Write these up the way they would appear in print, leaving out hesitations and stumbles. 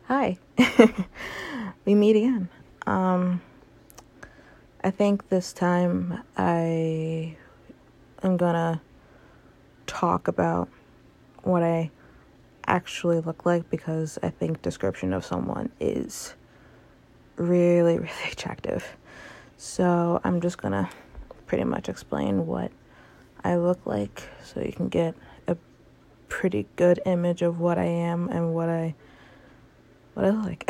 Hi. We meet again. I think this time I am gonna talk about what I actually look like, because I think description of someone is really, really attractive. So I'm just gonna pretty much explain what I look like so you can get a pretty good image of what I am and what I like.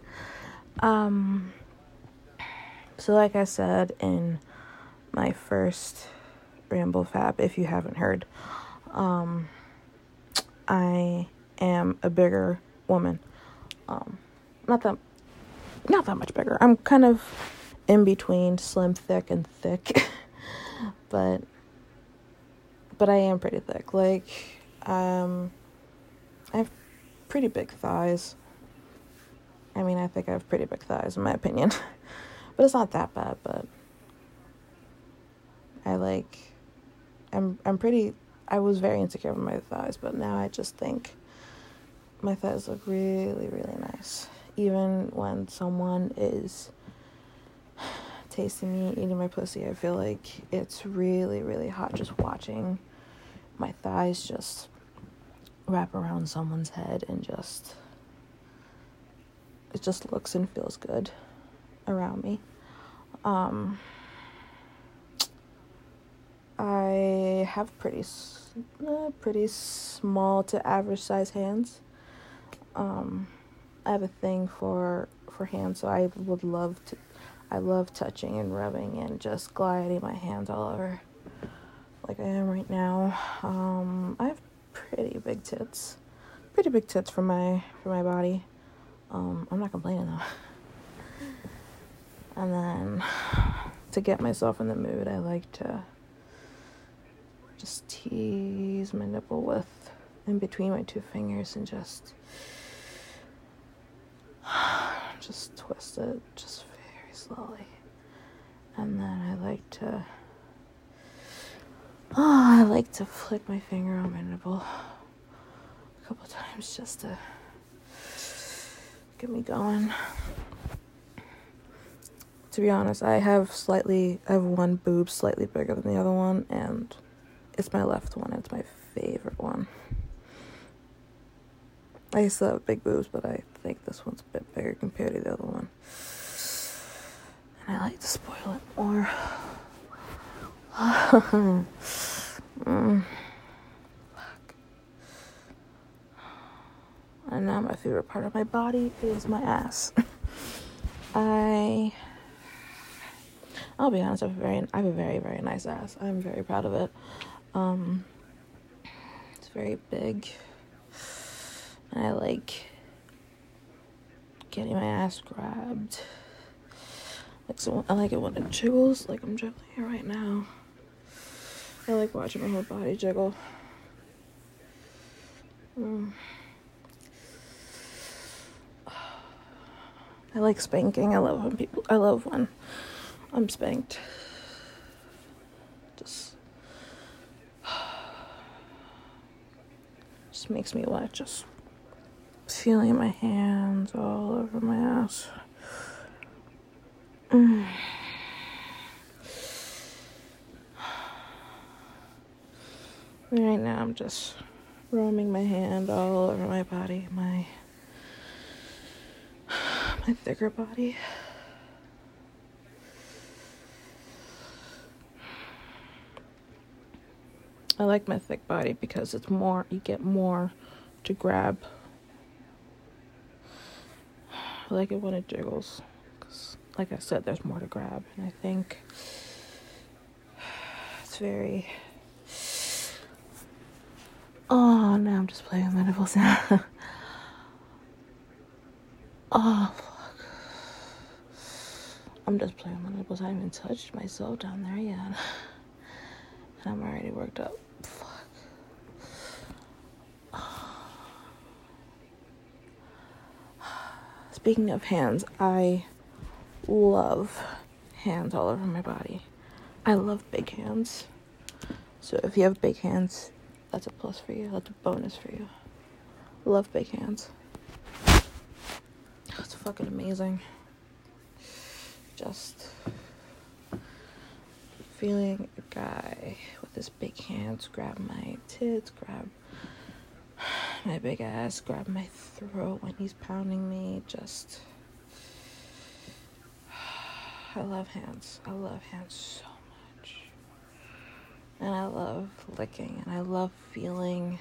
So like I said in my first Ramble Fab, if you haven't heard, I am a bigger woman. Not that much bigger. I'm kind of in between slim, thick, and thick. but I am pretty thick. I have pretty big thighs. I mean, I think I have pretty big thighs in my opinion. But it's not that bad, but I was very insecure with my thighs, but now I just think my thighs look really, really nice. Even when someone is tasting me, eating my pussy, I feel like it's really, really hot just watching my thighs just wrap around someone's head, and it just looks and feels good around me. I have pretty small to average size hands. I have a thing for hands, so I love touching and rubbing and just gliding my hands all over like I am right now. I have pretty big tits for my body. I'm not complaining though. And then to get myself in the mood, I like to just tease my nipple with in between my two fingers and just twist it just very slowly. And then I like to flick my finger on my nipple a couple times just to get me going. To be honest, I have one boob slightly bigger than the other one, and it's my left one. It's my favorite one. I used to have big boobs, but I think this one's a bit bigger compared to the other one. And I like to spoil it more. Fuck. And now my favorite part of my body is my ass. I'll be honest, I have a very, very nice ass. I'm very proud of it. It's very big. And I like getting my ass grabbed. I like it when it jiggles, like I'm jiggling here right now. I like watching my whole body jiggle. I like spanking. I love when I'm spanked. Just makes me want to just feeling my hands all over my ass. Right now I'm just roaming my hand all over my body, my thicker body. I like my thick body because you get more to grab. I like it when it jiggles, because like I said, there's more to grab, and I think it's very... Oh, now I'm just playing with my nipples now. Oh, fuck. I'm just playing with my nipples. I haven't even touched myself down there yet. And I'm already worked up. Fuck. Speaking of hands, I love hands all over my body. I love big hands. So if you have big hands, that's a plus for you. That's a bonus for you. Love big hands. fucking amazing. Just feeling a guy with his big hands grab my tits, grab my big ass, grab my throat when he's pounding me. Just, I love hands. I love hands so much. And I love licking, and I love feeling,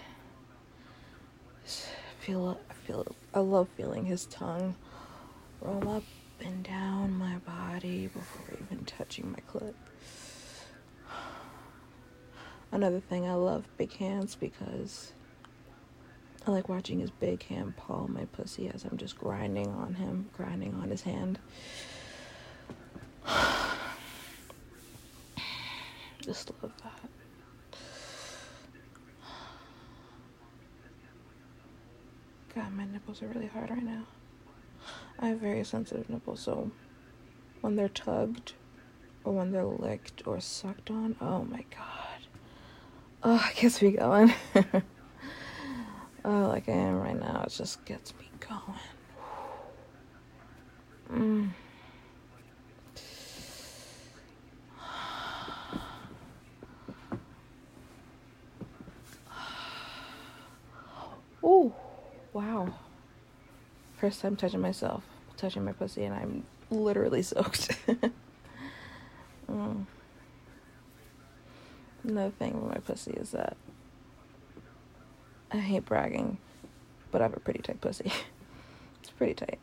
I love feeling his tongue roll up and down my body before even touching my clit. Another thing, I love big hands because I like watching his big hand paw my pussy as I'm just grinding on his hand. Just love that. God, my nipples are really hard right now. I have very sensitive nipples, so when they're tugged or when they're licked or sucked on, oh my god. Oh, it gets me going. Oh, like I am right now, it just gets me going. Ooh, wow. First time touching my pussy, and I'm literally soaked. Another thing with my pussy is that I hate bragging, but I have a pretty tight pussy. It's pretty tight.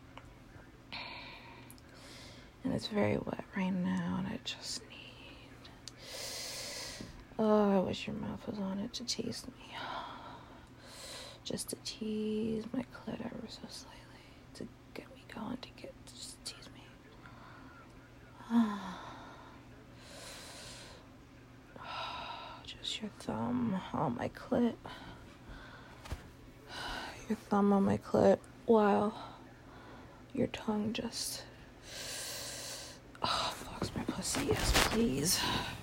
And it's very wet right now, and I just need... Oh, I wish your mouth was on it to tease me. Just to tease my clit ever so slightly. To get me going, just tease me. Just your thumb on my clit. Your thumb on my clit while your tongue just... Oh, fucks my pussy. Yes, please.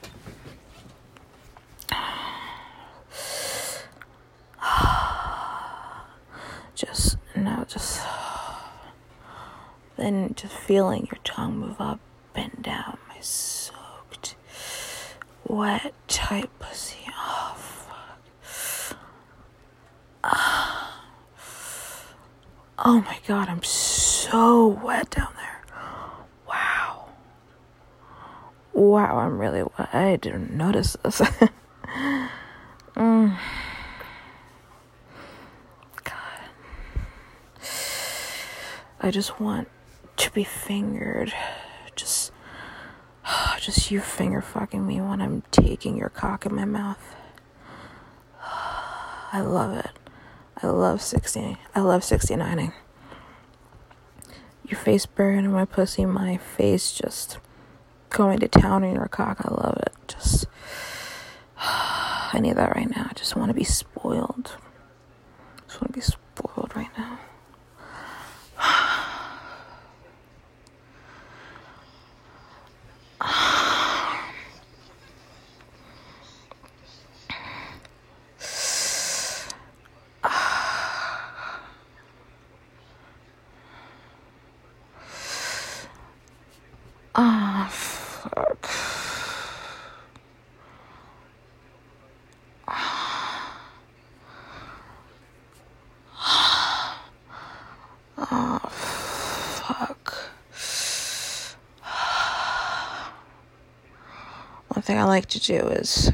Then just feeling your tongue move up and down my soaked, wet, tight pussy. Oh, fuck. Oh my god, I'm so wet down there. Wow, I'm really wet. I didn't notice this. God. I just want to be fingered. Just you finger fucking me when I'm taking your cock in my mouth. I love it. I love 69ing. Your face buried in my pussy, my face just going to town in your cock. I love it. Just, I need that right now. I just want to be spoiled. Right now. Ah, fuck. Oh, fuck. One thing I like to do is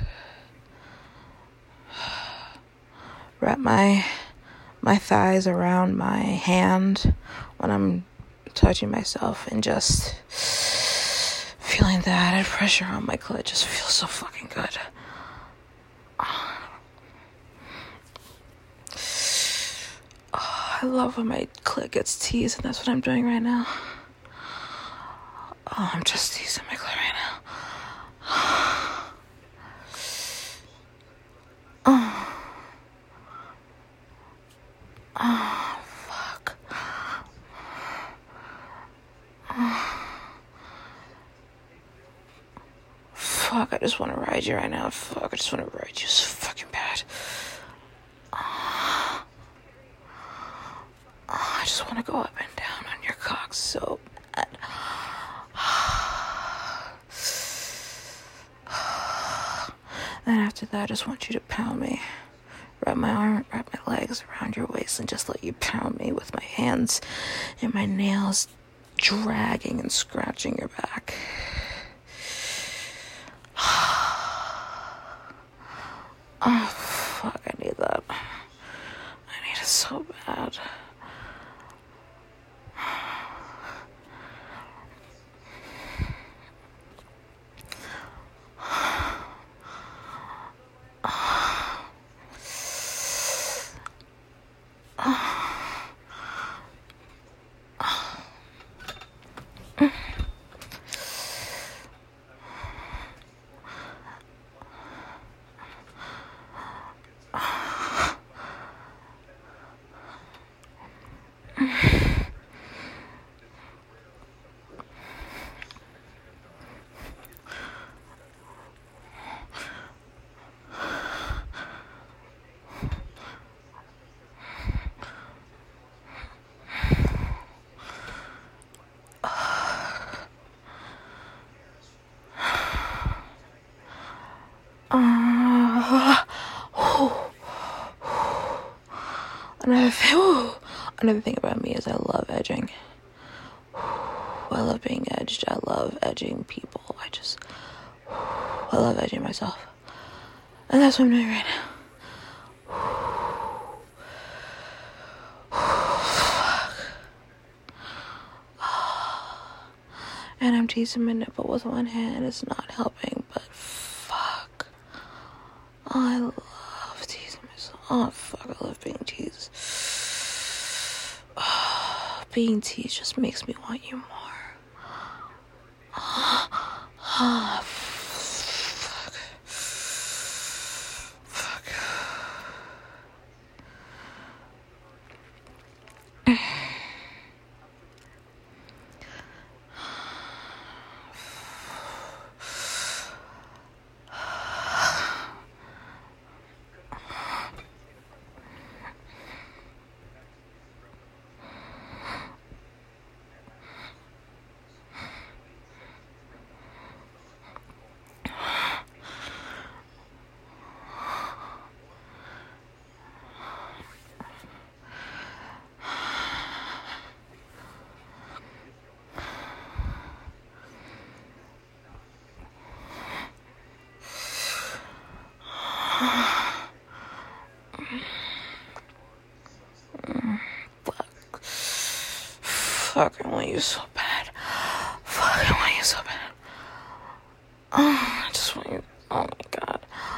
wrap my thighs around my hand when I'm touching myself, and just feeling the added pressure on my clit just feels so fucking good. I love when my clit gets teased, and that's what I'm doing right now. Oh, I'm just teasing my clit right now. Oh, fuck. Fuck, I just want to ride you right now. Fuck, I just want to ride you so fucking bad. I just want to go up and down on your cock so bad. Then after that, I just want you to pound me. Wrap my legs around your waist and just let you pound me with my hands and my nails dragging and scratching your back. Oh, fuck, I need that. I need it so bad. Another thing about me is I love edging. I love being edged. I love edging people. I love edging myself. And that's what I'm doing right now. And I'm teasing my nipple with one hand. It's not helping, but fuck. I love teasing myself. Oh, fuck, I love being teased. Being teased just makes me want you more. Fuck. Fuck, I want you so bad. Fuck, I want you so bad. Oh, I just want you. Oh my god.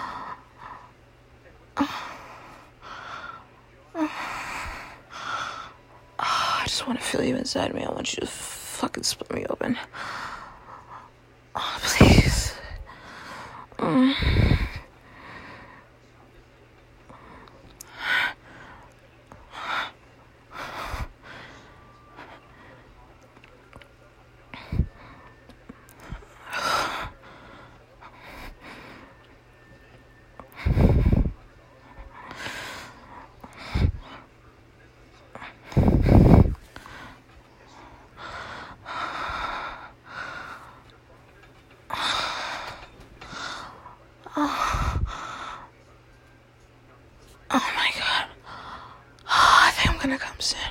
I just want to feel you inside me. I want you to fucking split me open. Oh, please. Oh my god. I think I'm gonna come soon.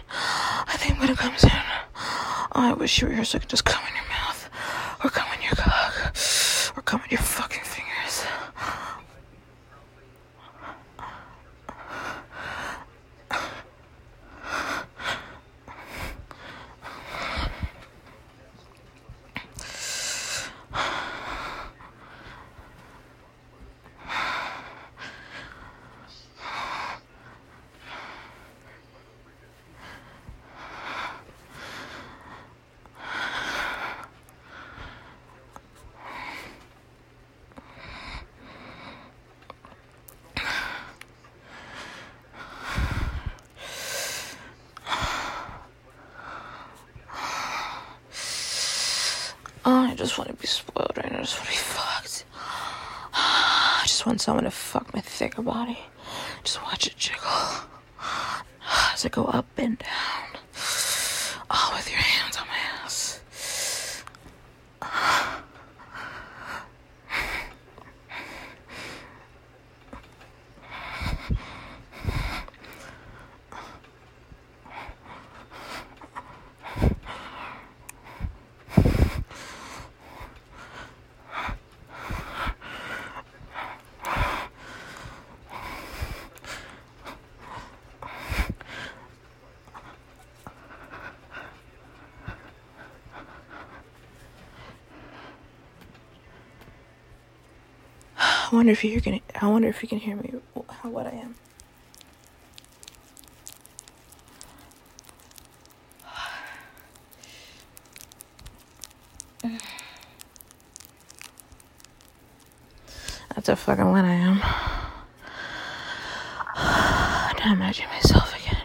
Oh, I wish you were here so I could just come in your mouth. Or come in your cock. Or come in your fucking fingers. Oh, I just want to be spoiled right now. I just want to be fucked. I just want someone to fuck my thicker body. Just watch it jiggle as I go up and down. Oh, with your hands. wonder if you can hear me. What I am. That's a fucking what I am. Now imagine myself again.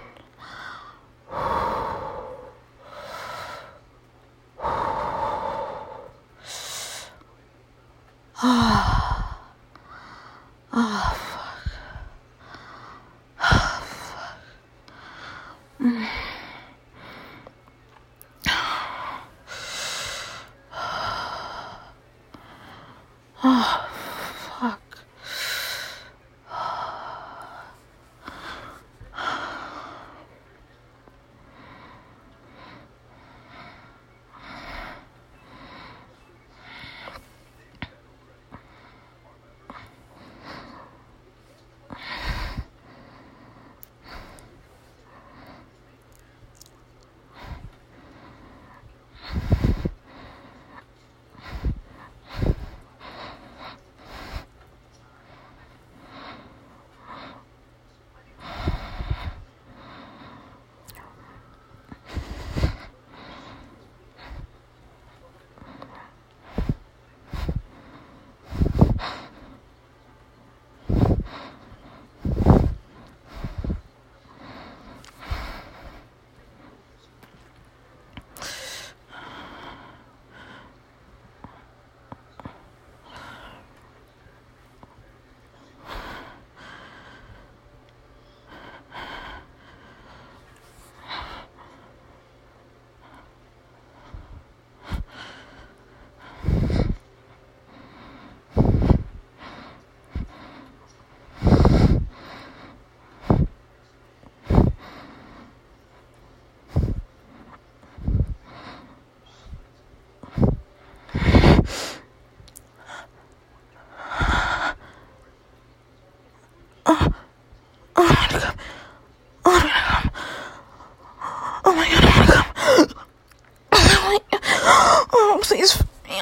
Please.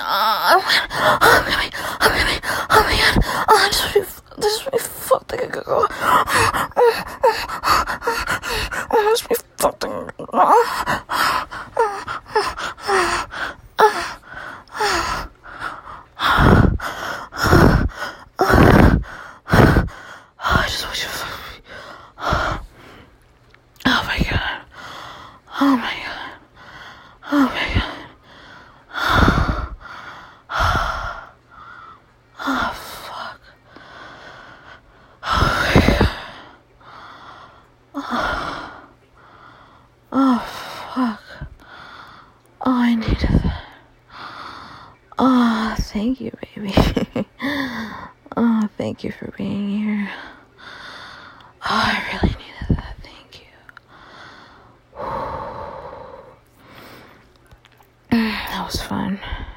Oh my god. This is me fucked like a girl. This is me fucked like a girl. I just wish you fuck me. Oh my god. Oh my god. Oh my god. Oh, fuck. Oh, I needed that. Oh, thank you, baby. Oh, thank you for being here. Oh, I really needed that. Thank you. That was fun.